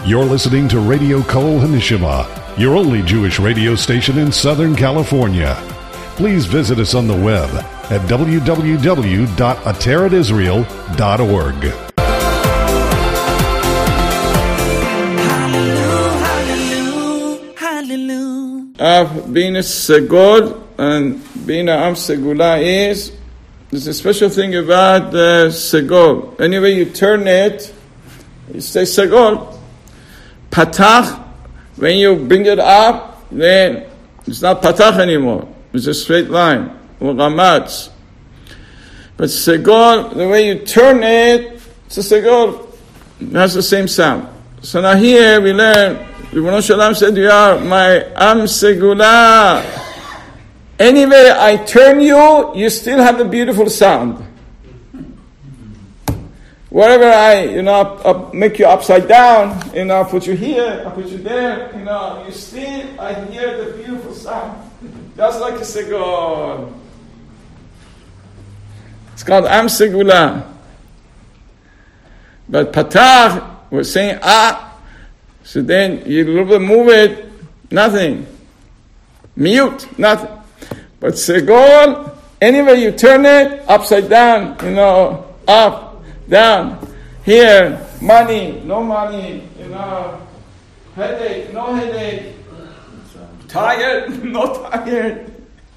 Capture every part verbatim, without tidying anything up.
You're listening to Radio Kol Hanishima, your only Jewish radio station in Southern California. Please visit us on the web at w w w dot ateret israel dot org. Of being a segul and being a am segula is, there's a special thing about the segul. Anyway you turn it, you say segul. Patach, when you bring it up, then it's not patach anymore. It's a straight line, or ramatz. But segul, the way you turn it, it's a segul. It has the same sound. So now here we learn, Ribono Shel Olam said, you are my am segula. Anyway I turn you, you still have a beautiful sound. Wherever I, you know, I'll make you upside down, you know, I'll put you here, I'll put you there, you know, you still, I hear the beautiful sound. Just like a segul. It's called am segula. But patach, we're saying ah, so then you a little bit move it, nothing. Mute, nothing. But segul, anywhere you turn it, upside down, you know, up, down, here, money, no money, you know, headache, no headache, tired, no tired.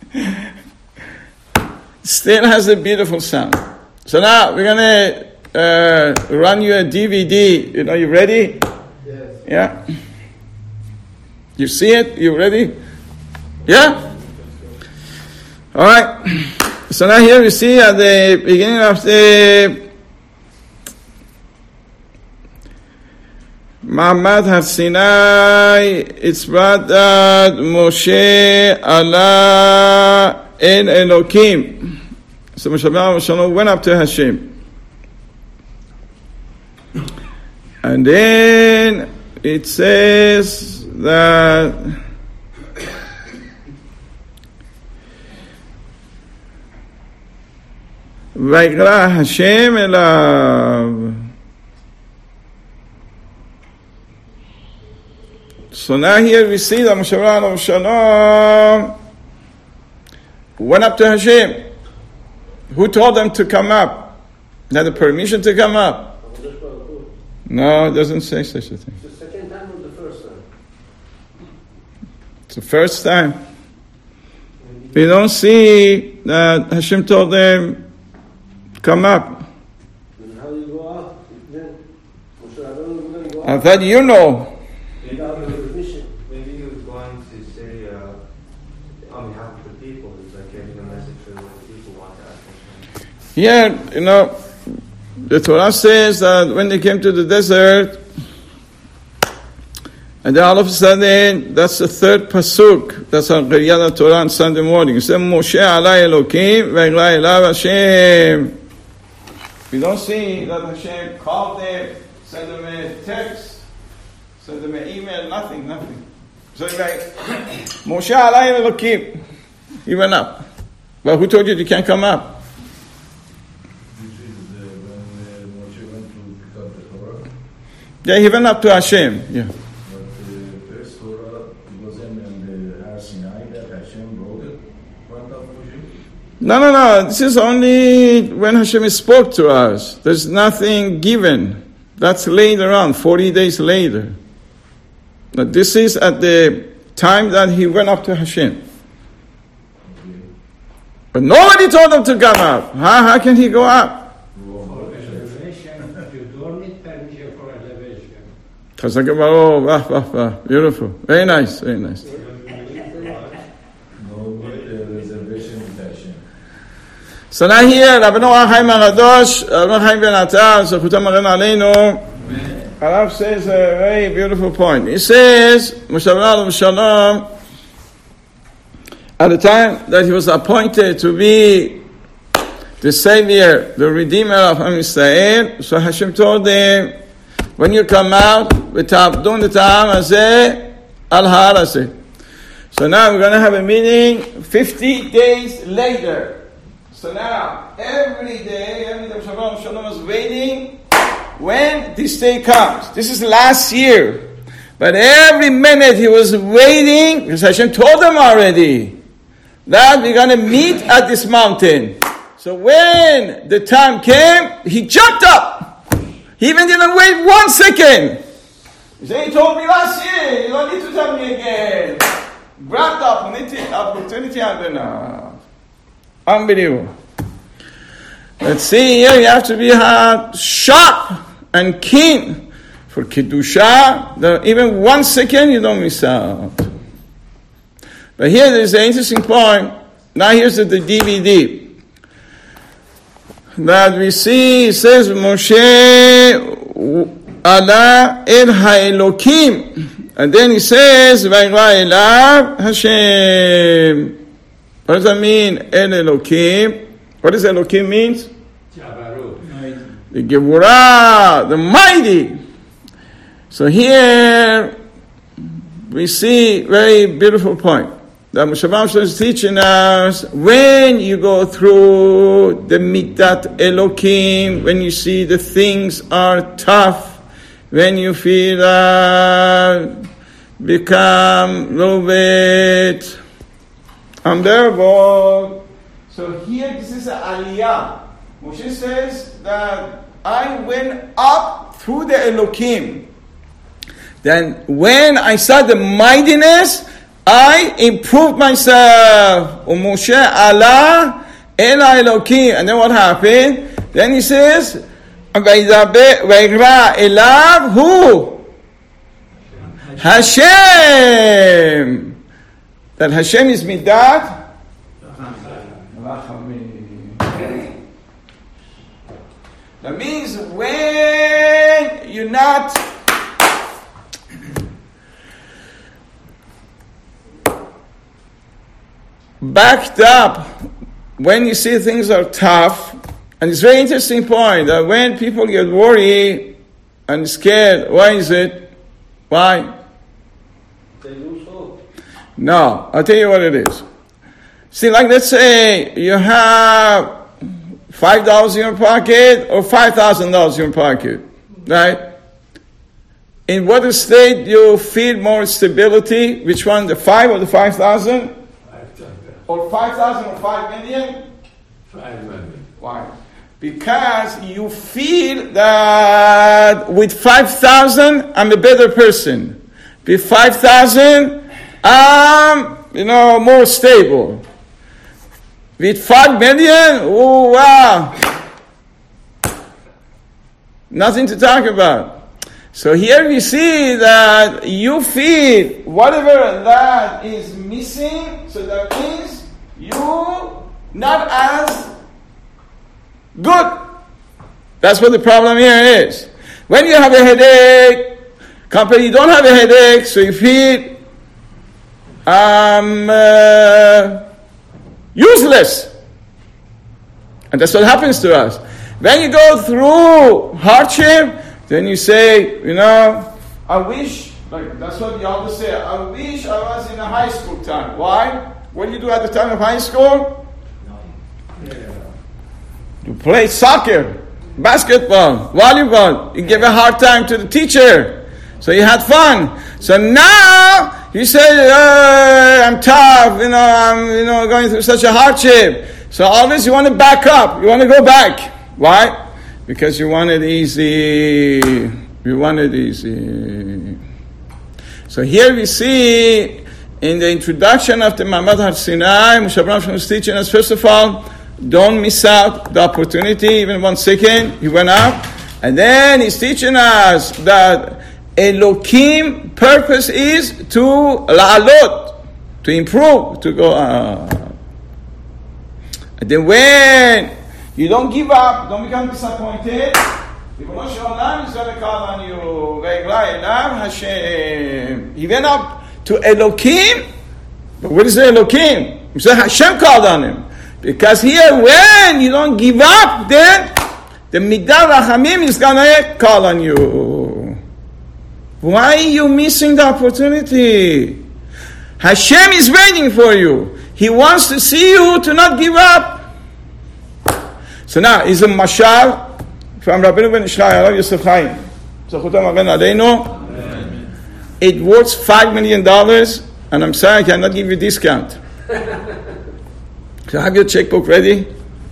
Still has a beautiful sound. So now we're going to uh, run you a D V D. You know, you ready? Yes. Yeah? You see it? You ready? Yeah? All right. So now here we see at the beginning of the Ma'amad Har Sinai, it's brought that Moshe Allah El Elokim. So Moshe Rabbeinu went up to Hashem. And then it says that Vayikra Hashem Elav. So now here we see that Moshe Rabbeinu Shalom went up to Hashem. Who told them to come up? They had the permission to come up? No, it doesn't say such a thing. It's the second time or the first time? It's the first time. We don't see that Hashem told them, come up. And how do you go out? Then Moshe Rabbeinu going to go I out. thought you know. Without the permission. Maybe he was going to say uh, on behalf of the people, he's like getting a message for what the people want to ask. Yeah, you know, the Torah says that when they came to the desert, and then all of a sudden, that's the third pasuk. That's on Qiriyat Torah on Sunday morning. It says, Moshe alai Elokim, ve'ilai elav Hashem. We don't see that Hashem called them, sent them a text, sent them an email, nothing, nothing. So he's like, Moshe alai Elokim. He went up. But who told you you can't come up? Yeah, he went up to Hashem. Yeah. No, no, no. This is only when Hashem spoke to us. There's nothing given. That's later on, forty days later. But this is at the time that he went up to Hashem. But nobody told him to come up. How, how can he go up? Beautiful. Very nice, very nice. So now here, Rabbeinu Chaim HaKadosh, Rabbeinu Chaim Ben Atar, Zechutam Magen Aleinu, Harav says a very beautiful point. He says, Moshe Rabbeinu Shalom, at the time that he was appointed to be the Savior, the Redeemer of Am Yisrael, so Hashem told him, when you come out, v'ta'avdun v'ta'am hazeh al har hazeh. So now we're going to have a meeting fifty days later. So now, every day, every day, Shalom, Shalom is waiting. when this day comes. This is last year. But every minute he was waiting, because Hashem told him already that we're going to meet at this mountain. So when the time came, he jumped up. He even didn't wait one second. He said, he told me last year, you don't need to tell me again. Grab the opportunity, opportunity and then, uh, unbelievable. Let's see, here you have to be uh, sharp and keen for Kiddusha. That even one second you don't miss out. But here there's an interesting point. Now here's the D V D. That we see, it says, Moshe ala el ha'elokim. And then he says, Vayra elav Hashem. What does that mean, el Elokim? What does Elokim means? The Geburah, the mighty. So here we see very beautiful point that Moshe Rabbeinu is teaching us. When you go through the Midat Elokim, when you see the things are tough, when you feel that become a little bit unbearable. So here this is an aliyah. Moshe says that I went up through the Elokim. Then when I saw the mightiness, I improved myself. O Moshe Allah El Elokim. And then what happened? Then he says, Vayra elav who? Hashem. That Hashem is midat. That means when you're not backed up, when you see things are tough, and it's a very interesting point that when people get worried and scared, why is it? Why? They lose hope. No, I'll tell you what it is. See, like let's say you have five dollars in your pocket or five thousand dollars in your pocket, right? In what state do you feel more stability? Which one, the five or the five thousand? Or five thousand or five million? Five million. Why? Because you feel that with five thousand, I'm a better person. With five thousand, I'm, you know, more stable. With five million, oh wow, nothing to talk about. So here we see that you feel whatever that is missing, so that means you not as good. That's what the problem here is. When you have a headache, compare you don't have a headache, so you feel um, uh, useless. And that's what happens to us. When you go through hardship, then you say, you know, I wish, like that's what you always say, I wish I was in a high school time. Why? What do you do at the time of high school? You play soccer, basketball, volleyball. You give a hard time to the teacher. So you had fun. So now you say, uh, I'm tough, you know, I'm you know going through such a hardship. So always you want to back up. You want to go back. Why? Because you want it easy. You want it easy. So here we see in the introduction of the Ma'amad Har Sinai, Moshe Rabbeinu was teaching us, first of all, don't miss out the opportunity, even one second. He went up. And then he's teaching us that Elokim purpose is to la'alot, to improve, to go up. And then when you don't give up, don't become disappointed, the Rosh Hashanah is going to call on you. Vayra elav Hashem. He went up to Elokim, but what is the Elokim? He said Hashem called on him. Because here, when you don't give up, then the Midat Rachamim is going to call on you. Why are you missing the opportunity? Hashem is waiting for you. He wants to see you to not give up. So now, is a mashal from Rabbeinu Ben Ish Chai, Harav Yosef Chaim. Zachutam Amen Aleinu. It worth five million dollars, and I'm sorry I cannot give you a discount. So have your checkbook ready?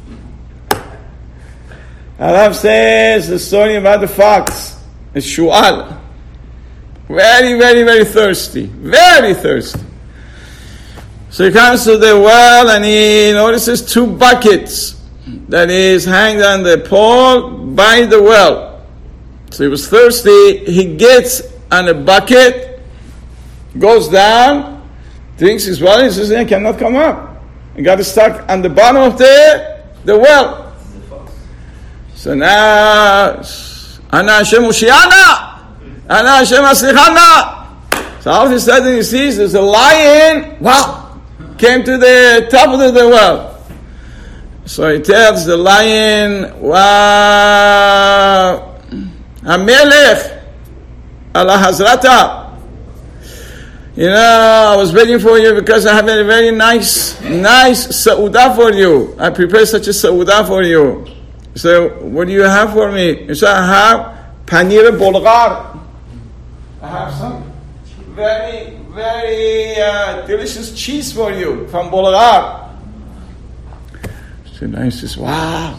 Harav says the story about the fox. It's Shu'al. Very, very, very thirsty. Very thirsty. So he comes to the well and he notices two buckets that is hanged on the pole by the well. So he was thirsty. He gets on a bucket, goes down, drinks his water, and says, I cannot come up. He got stuck on the bottom of the, the well. So now, Ana Hashem Ushiana, Ana Hashem Aslichana. So all of a sudden he sees there's a lion, wow, came to the top of the well. So he tells the lion, wow, Hamelech, Allah Hazrata. You know, I was waiting for you because I have a very nice, nice Saudah for you. I prepared such a Saudah for you. So, what do you have for me? He said, I have Panir Bolgar. I have some very, very uh, delicious cheese for you from Bolgar. So now he says, wow.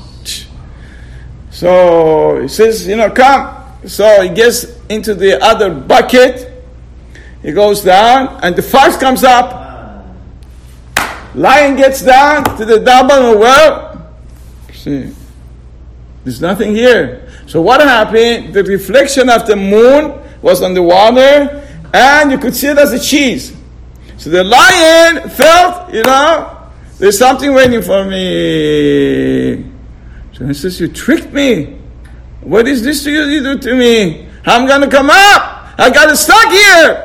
So he says, you know, come. So he gets into the other bucket. He goes down, and the fox comes up. Lion gets down to the double well. See, there's nothing here. So what happened? The reflection of the moon was on the water, and you could see it as a cheese. So the lion felt, you know, there's something waiting for me. So he says, you tricked me. What is this you, you do to me? I'm going to come up. I got stuck here.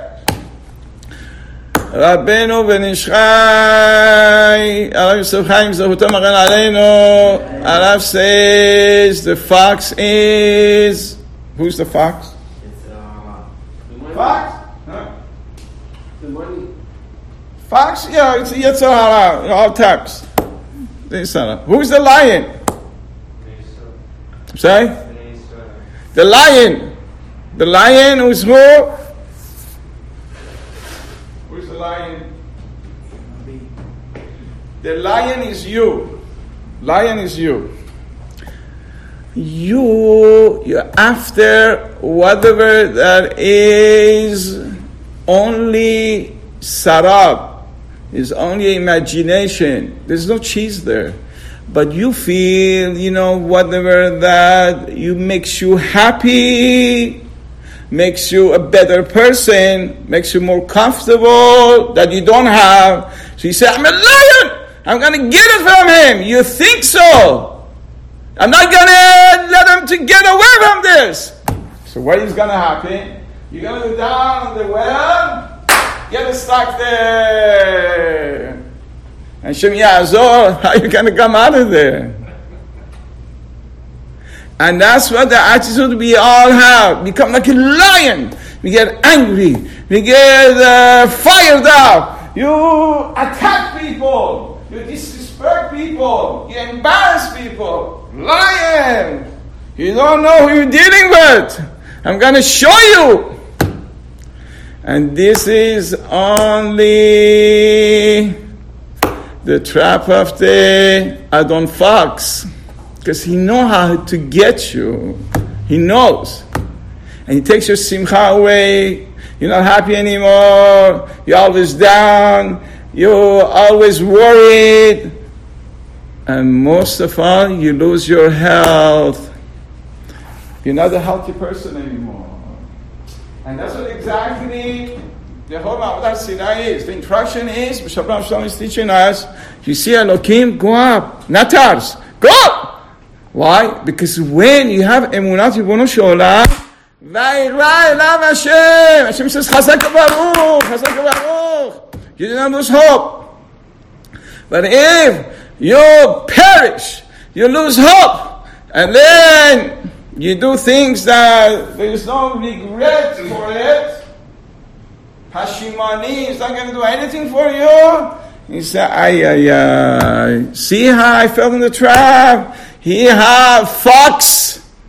Rabbeinu Ben Ish Chai, Harav Yosef Chaim, Zachutam Magen Aleinu. Harav says the fox is, who's the fox? It's uh, the money. Fox? Huh? The money. Fox? Yeah, it's a Yetzer Hara, all taps. Who's the lion? Sorry? The lion. The lion who's who? Who's the lion? The lion is you. Lion is you. You, you're after whatever that is only sarab, is only imagination. There's no cheese there. But you feel, you know, whatever that you makes you happy, makes you a better person, makes you more comfortable, that you don't have. So you say, I'm a lion! I'm going to get it from him! You think so? I'm not going to let him to get away from this! So what is going to happen? You're going to go down on the well, get stuck there. And Shem Yazor, how are you going to come out of there? And that's what the attitude we all have. Become like a lion. We get angry. We get uh, fired up. You attack people. You disrespect people. You embarrass people. Lion. You don't know who you're dealing with. I'm going to show you. And this is only the trap of the Adon Fox, because he knows how to get you. He knows. And he takes your simcha away. You're not happy anymore. You're always down. You're always worried. And most of all, you lose your health. You're not a healthy person anymore. And that's what exactly the whole Avodat Sinai is. The instruction is, Shabbat Shalom is teaching us, you see Elokim, go up. Natars, go up. Why? Because when you have Emunat Ribono Shel Olam, Vayira elav Hashem. Hashem says, Chazak Baruch, Chazak Baruch. You do not lose hope. But if you perish, you lose hope, and then you do things that there is no regret for it, Hashimani is not going to do anything for you. He said, ay, ay, ay. See how I fell in the trap? He had fox.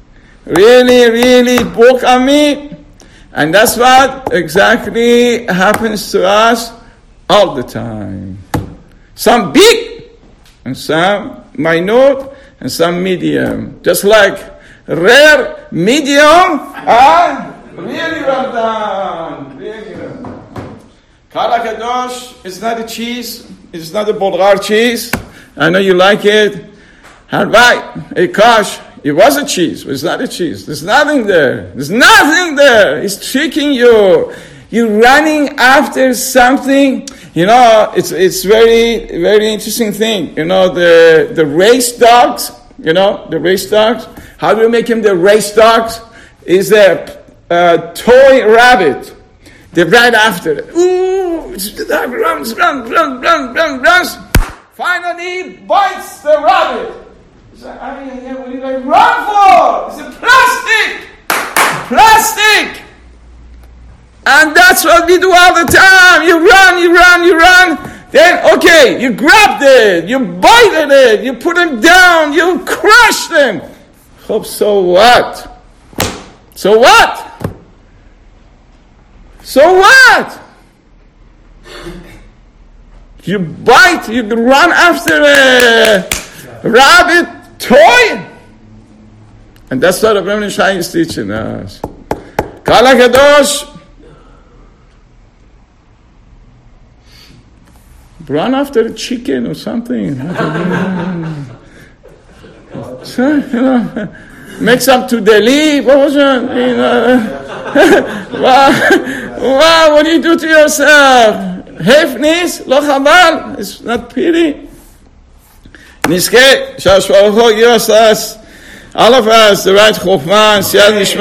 really, really work on me. And that's what exactly happens to us all the time. Some big, and some minute, and some medium. Just like rare, medium, and really well done. Really well done. Kala Kadosh is not a cheese. It's not a Bulgar cheese. I know you like it. Halvai, a kash. It was a cheese, but it's not a cheese. There's nothing there. There's nothing there. He's tricking you. You're running after something. You know, it's it's very, very interesting thing. You know, the, the race dogs, you know, the race dogs. How do we make him the race dogs? Is a, a toy rabbit. They're right after it. Ooh, the dog runs, runs, runs, runs, runs, runs. Finally, bites the rabbit. He's like, I mean, yeah, what are you going to run for? It's a plastic! Plastic! And that's what we do all the time. You run, you run, you run. Then, okay, you grabbed it, you bited it, you put them down, you crushed them. Hope so what? So what? So what? You bite, you run after a rabbit toy? And that's what Rabbi Shai is teaching us. Kala Kadosh, run after a chicken or something. So, you know, make some to Delhi. What was it? You know, wow, wow, what do you do to yourself? Hefnis, lo chabal. It's not pity. Niske, Shashvarocho, give us us, all of us, the right chokmah, siyad nishma.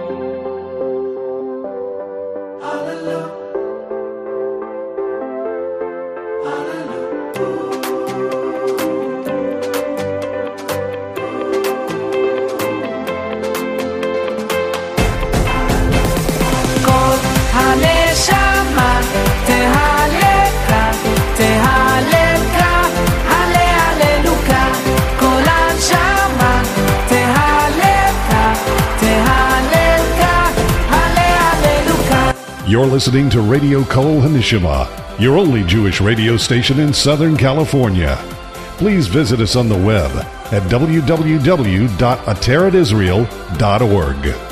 You're listening to Radio Kol HaNeshama, your only Jewish radio station in Southern California. Please visit us on the web at w w w dot ateret israel dot org.